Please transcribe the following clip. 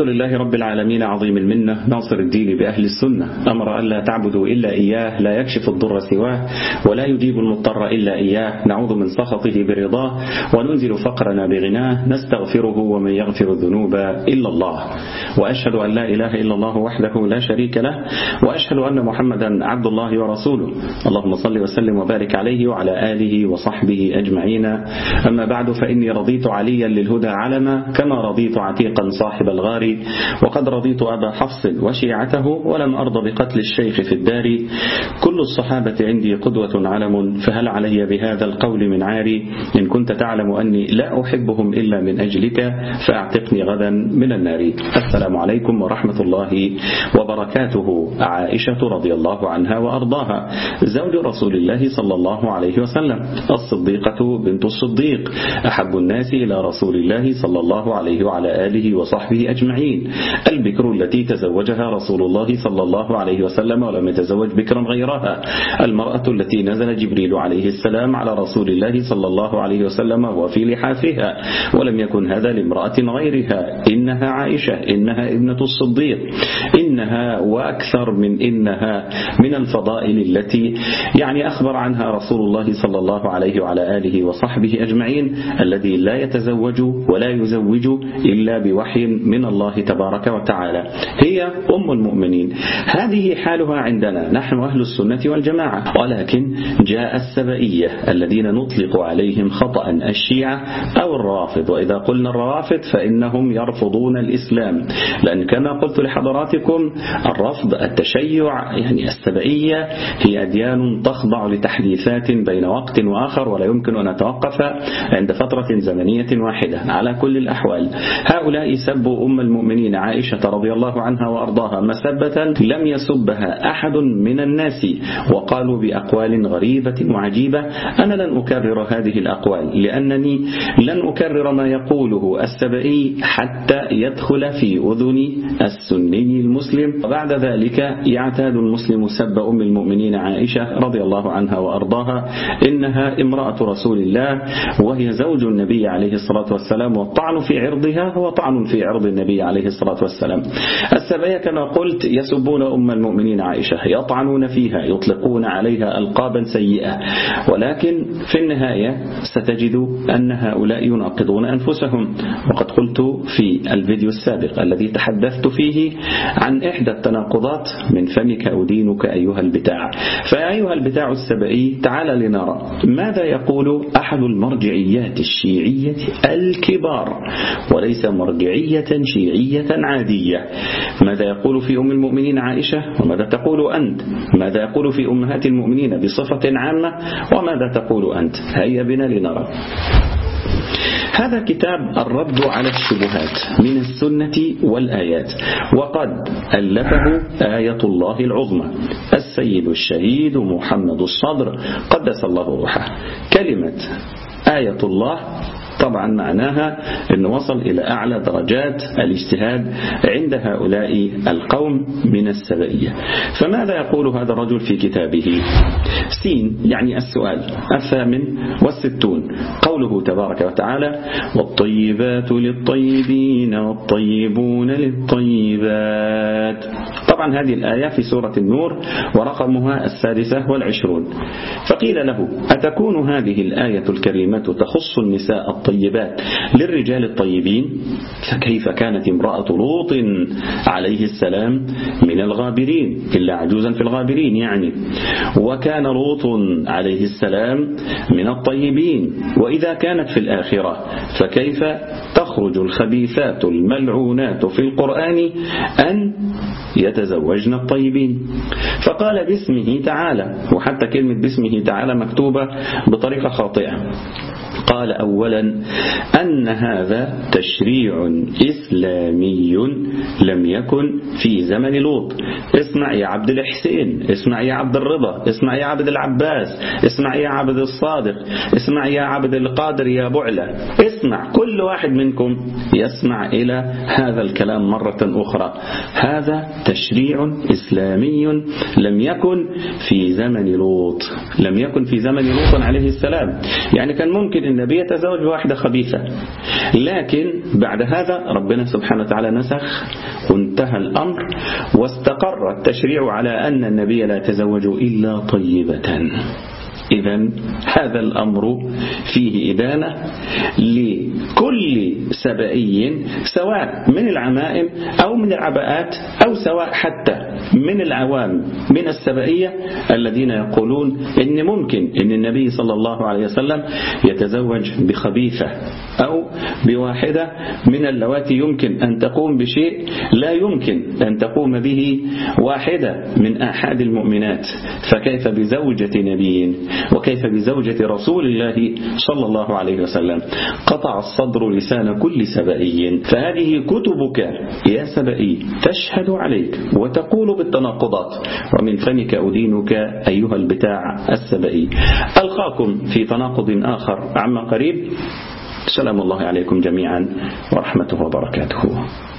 لله رب العالمين عظيم المنة ناصر الدين بأهل السنة، أمر ألا تعبدوا إلا إياه، لا يكشف الضر سواه ولا يجيب المضطر إلا إياه، نعوذ من سخطه برضاه وننزل فقرنا بغناه، نستغفره ومن يغفر الذنوب إلا الله، وأشهد أن لا إله إلا الله وحده لا شريك له، وأشهد أن محمدا عبد الله ورسوله. اللهم صل وسلم وبارك عليه وعلى آله وصحبه أجمعين. أما بعد، فإني رضيت عليا للهدى علما، كما رضيت عتيقا صاحب الغار، وقد رضيت أبا حفص وشيعته، ولم أرض بقتل الشيخ في الدار. كل الصحابة عندي قدوة علم، فهل علي بهذا القول من عاري؟ إن كنت تعلم أني لا أحبهم إلا من أجلك فأعتقني غدا من النار. السلام عليكم ورحمة الله وبركاته. عائشة رضي الله عنها وأرضاها زوج رسول الله صلى الله عليه وسلم، الصديقة بنت الصديق، أحب الناس إلى رسول الله صلى الله عليه وعلى آله وصحبه أجمعين، البكر التي تزوجها رسول الله صلى الله عليه وسلم ولم يتزوج بكرا غيرها، المرأة التي نزل جبريل عليه السلام على رسول الله صلى الله عليه وسلم وفي لحافها، ولم يكن هذا لامرأة غيرها. إنها عائشة، إنها ابنة الصديق، إنها وأكثر من إنها من الفضائل التي أخبر عنها رسول الله صلى الله عليه وعلى آله وصحبه أجمعين، الذي لا يتزوج ولا يزوج إلا بوحي من الله تبارك وتعالى. هي أم المؤمنين، هذه حالها عندنا نحن أهل السنة والجماعة. ولكن جاء السبئية الذين نطلق عليهم خطأ الشيعة أو الروافض، وإذا قلنا الروافض فإنهم يرفضون الإسلام، لأن كما قلت لحضراتكم الرفض التشيع السبئية هي أديان تخضع لتحديثات بين وقت وآخر، ولا يمكن أن نتوقف عند فترة زمنية واحدة. على كل الأحوال هؤلاء سبوا أم المؤمنين عائشة رضي الله عنها وأرضاها مسبة لم يسبها أحد من الناس، وقالوا بأقوال غريبة وعجيبة. أنا لن أكرر هذه الأقوال، لأنني لن أكرر ما يقوله السبئي حتى يدخل في أذن السني المسلم، وبعد ذلك يعتاد المسلم سب أم المؤمنين عائشة رضي الله عنها وأرضاها، إنها امرأة رسول الله وهي زوج النبي عليه الصلاة والسلام، والطعن في عرضها هو طعن في عرض النبي عليه الصلاة والسلام. السبئية كما قلت يسبون أم المؤمنين عائشة، يطعنون فيها، يطلقون عليها ألقابا سيئة، ولكن في النهاية ستجد أن هؤلاء يناقضون أنفسهم. وقد قلت في الفيديو السابق الذي تحدثت فيه عن إحدى التناقضات: من فمك أدينك أيها البتاع. فأيها البتاع السبئي، تعال لنرى ماذا يقول أحد المرجعيات الشيعية الكبار، وليس مرجعية شيعية عادية. ماذا يقول في أم المؤمنين عائشة، وماذا تقول أنت؟ ماذا يقول في أمهات المؤمنين بصفة عامة، وماذا تقول أنت؟ هيا بنا لنرى. هذا كتاب الرد على الشبهات من السنة والآيات، وقد ألفه آية الله العظمى السيد الشهيد محمد الصدر قدس الله روحه. كلمة آية الله طبعا معناها أنه وصل إلى أعلى درجات الاجتهاد عند هؤلاء القوم من السبئية. فماذا يقول هذا الرجل في كتابه؟ سين السؤال 68 قوله تبارك وتعالى: والطيبات للطيبين والطيبون للطيبات. طبعا هذه الآية في سورة النور ورقمها 26. فقيل له: أتكون هذه الآية الكريمة تخص النساء الطيبات للرجال الطيبين؟ فكيف كانت امرأة لوط عليه السلام من الغابرين إلا عجوزا في الغابرين وكان لوط عليه السلام من الطيبين. وإذا كانت في الآخرة فكيف تخرج الخبيثات الملعونات في القرآن أن يتزوجن الطيبين؟ فقال باسمه تعالى، وحتى كلمة باسمه تعالى مكتوبة بطريقة خاطئة. قال أولا أن هذا تشريع إسلامي لم يكن في زمن لوط. اسمع يا عبد الحسين، اسمع يا عبد الرضا، اسمع يا عبد العباس، اسمع يا عبد الصادق، اسمع يا عبد القادر يا بعلة، اسمع كل واحد منكم يسمع إلى هذا الكلام مرة أخرى. هذا تشريع إسلامي لم يكن في زمن لوط، لم يكن في زمن لوط عليه السلام. كان ممكن النبي يتزوج بواحدة خبيثة. لكن بعد هذا ربنا سبحانه وتعالى نسخ وانتهى الأمر، واستقر التشريع على أن النبي لا يتزوج إلا طيبة. إذن هذا الأمر فيه إدانة لكل سبائي، سواء من العمائم أو من العباءات، أو سواء حتى من العوام من السبائية الذين يقولون إن ممكن إن النبي صلى الله عليه وسلم يتزوج بخبيثة أو بواحدة من اللواتي يمكن أن تقوم بشيء لا يمكن أن تقوم به واحدة من أحد المؤمنات، فكيف بزوجة نبي وكيف بزوجة رسول الله صلى الله عليه وسلم؟ قطع الصدر لسان كل سبائي. فهذه كتبك يا سبائي تشهد عليك وتقول بالتناقضات، ومن فمك أدينك أيها البتاع السبائي. ألقاكم في تناقض آخر عما قريب. سلام الله عليكم جميعا ورحمته وبركاته.